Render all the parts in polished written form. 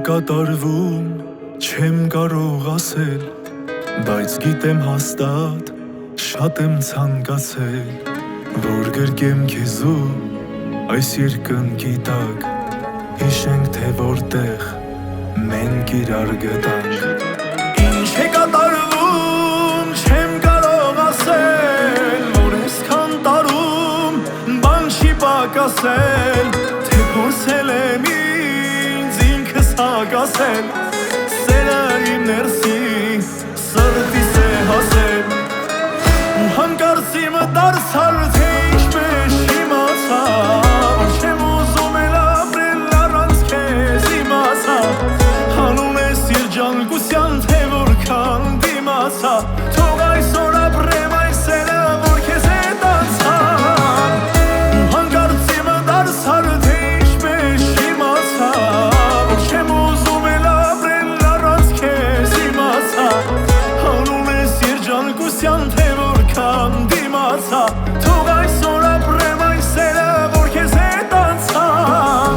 կատարվում, չեմ կարող ասել, բայց գիտեմ հաստատ, շատ եմ ցանկացել, որ գրկեմ քեզ ու այս երկնքի տակ, հիշենք թե որտեղ մենք իրար գտանք։ Ինչ է կատարվում, չեմ կարող ասել, որ այսքան տարում բան չի պակասել, թե փորձել եմ ինձ ինքս հակասել, սերը իմ ներսի սրտիս է հասել, ու հանկարծ իմը դարձար թե ինչպես իմացա, որ չեմ ուզում էլ ապրել առանց քեզ իմացա, հանուն ես երջանկության թե որքան դիմացա, թող այսօր ապրեմ այս սերը որ քեզ հետ անցան, ու հանկարծ իմը դարձար թե ինչպես իմացա, որ չեմ ուզում էլ ապրել առանց քեզ իմացա, հանուն ես երջանկության թե որքան դիմացա, թող այսօր ապրեմ այս սերը որ քեզ հետ անցան,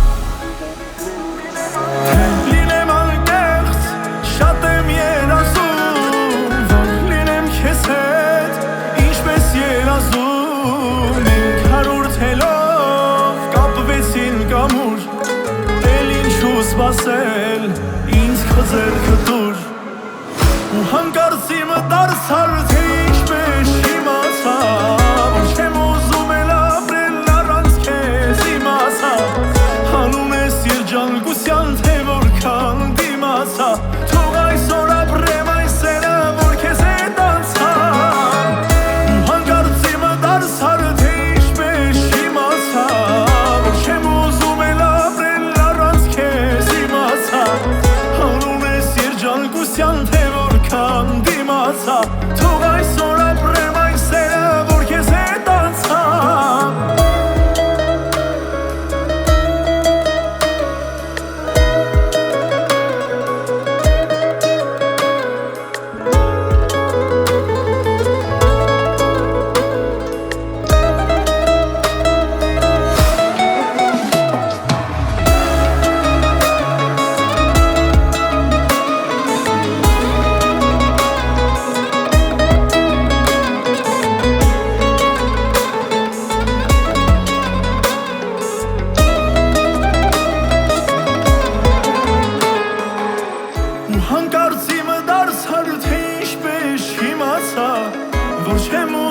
թե լինեմ անկեղծ, շատ եմ երազում, որ լինեմ քեզ հետ, ինչպես երազում, մենք հարյուրթելով կապվեցին կամուր, էլ ինչու սպասել, ինձ քո ձեռքը տուր, ու հանկարծ իմը դարձար թե ինչպես իմացա, որ չեմ ուզում էլ ապրել առանց քեզ իմացա, հանուն ես երջանկության թե որքան դիմացա, թող այսօր ապրեմ այս սերը որ քեզ հետ անցան, ու հանկարծ իմը դարձար թե ինչպես իմացա, որ չեմ ուզում էլ ապրել առանց քեզ իմացա, հանուն ես երջանկության թե որքան դիմացա, թող այսօր ապրեմ այս սերը որ քեզ հետ անցան։ Հանկարծ իմը դարձար թե ինչպես իմացա, որ չեմ